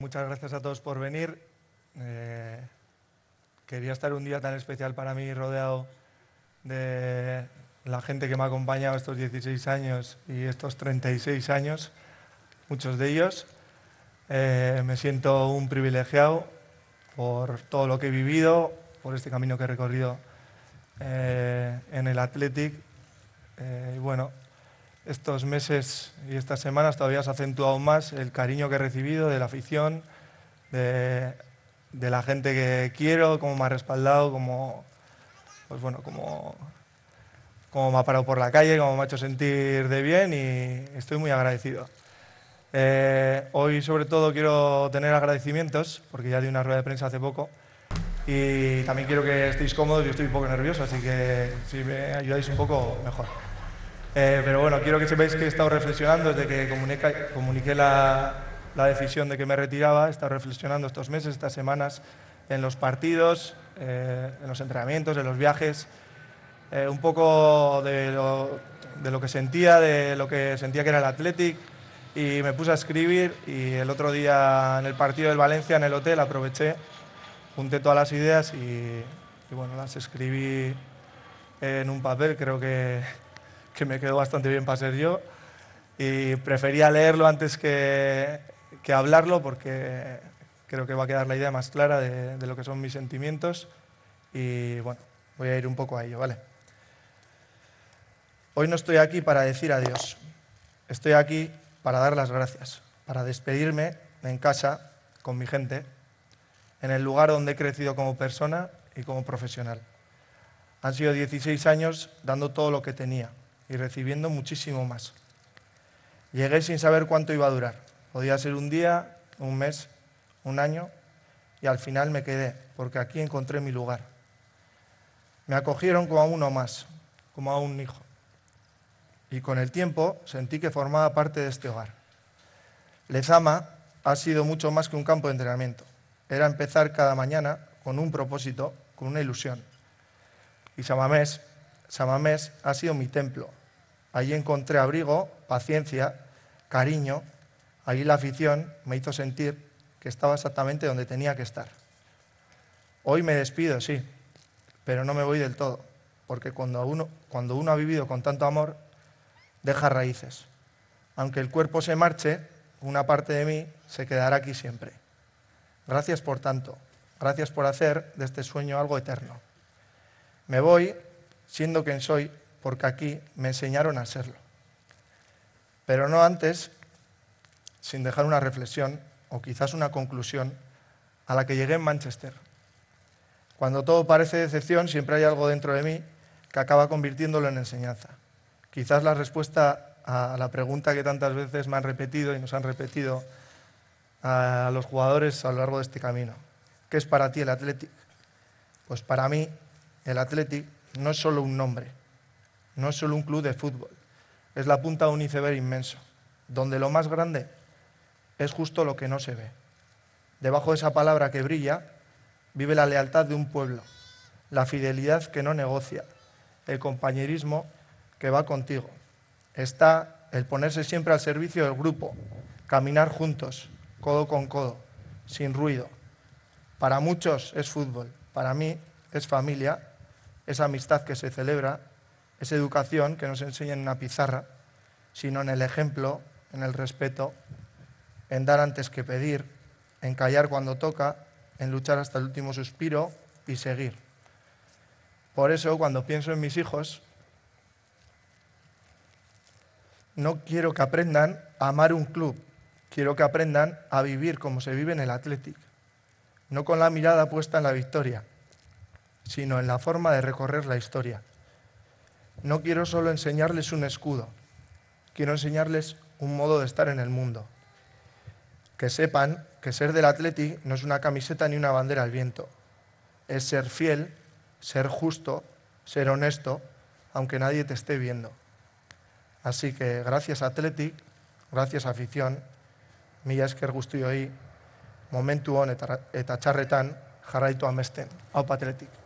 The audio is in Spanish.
Muchas gracias a todos por venir. Quería estar un día tan especial para mí rodeado de la gente que me ha acompañado estos 16 años y estos 36 años, muchos de ellos. Me siento un privilegiado por todo lo que he vivido, por este camino que he recorrido en el Athletic. Y bueno, estos meses y estas semanas todavía se ha acentuado más el cariño que he recibido de la afición, de la gente que quiero, cómo me ha respaldado, cómo me ha parado por la calle, cómo me ha hecho sentir de bien, y estoy muy agradecido. Hoy sobre todo quiero tener agradecimientos, porque ya di una rueda de prensa hace poco, y también quiero que estéis cómodos. Yo estoy un poco nervioso, así que si me ayudáis un poco, mejor. Pero bueno, quiero que sepáis que he estado reflexionando desde que comuniqué la decisión de que me retiraba. He estado reflexionando estos meses, estas semanas, en los partidos, en los entrenamientos, en los viajes, un poco de lo que sentía, que era el Athletic, y me puse a escribir. Y el otro día en el partido del Valencia, en el hotel, aproveché, junté todas las ideas y bueno, las escribí en un papel. Creo que me quedó bastante bien para ser yo, y prefería leerlo antes que hablarlo, porque creo que va a quedar la idea más clara de lo que son mis sentimientos. Y bueno, voy a ir un poco a ello, ¿vale? Hoy no estoy aquí para decir adiós, estoy aquí para dar las gracias, para despedirme en casa, con mi gente, en el lugar donde he crecido como persona y como profesional. Han sido 16 años dando todo lo que tenía y recibiendo muchísimo más. Llegué sin saber cuánto iba a durar. Podía ser un día, un mes, un año, y al final me quedé, porque aquí encontré mi lugar. Me acogieron como a uno más, como a un hijo. Y con el tiempo sentí que formaba parte de este hogar. Lezama ha sido mucho más que un campo de entrenamiento. Era empezar cada mañana con un propósito, con una ilusión. Y San Mamés ha sido mi templo. Allí encontré abrigo, paciencia, cariño. Allí la afición me hizo sentir que estaba exactamente donde tenía que estar. Hoy me despido, sí, pero no me voy del todo, porque cuando uno ha vivido con tanto amor, deja raíces. Aunque el cuerpo se marche, una parte de mí se quedará aquí siempre. Gracias por tanto, gracias por hacer de este sueño algo eterno. Me voy siendo quien soy, porque aquí me enseñaron a serlo. Pero no antes, sin dejar una reflexión, o quizás una conclusión, a la que llegué en Manchester. Cuando todo parece decepción, siempre hay algo dentro de mí que acaba convirtiéndolo en enseñanza. Quizás la respuesta a la pregunta que tantas veces me han repetido y nos han repetido a los jugadores a lo largo de este camino. ¿Qué es para ti el Athletic? Pues para mí, el Athletic no es solo un nombre, no es solo un club de fútbol, es la punta de un iceberg inmenso, donde lo más grande es justo lo que no se ve. Debajo de esa palabra que brilla, vive la lealtad de un pueblo, la fidelidad que no negocia, el compañerismo que va contigo. Está el ponerse siempre al servicio del grupo, caminar juntos, codo con codo, sin ruido. Para muchos es fútbol, para mí es familia, es amistad que se celebra, es educación que no se enseña en una pizarra, sino en el ejemplo, en el respeto, en dar antes que pedir, en callar cuando toca, en luchar hasta el último suspiro y seguir. Por eso, cuando pienso en mis hijos, no quiero que aprendan a amar un club, quiero que aprendan a vivir como se vive en el Athletic, no con la mirada puesta en la victoria, sino en la forma de recorrer la historia. No quiero solo enseñarles un escudo, quiero enseñarles un modo de estar en el mundo. Que sepan que ser del Athletic no es una camiseta ni una bandera al viento. Es ser fiel, ser justo, ser honesto, aunque nadie te esté viendo. Así que gracias Athletic, gracias afición, mila esker guztioi, momentu hon eta txarretan jarraitu amesten. Aupa Athletic.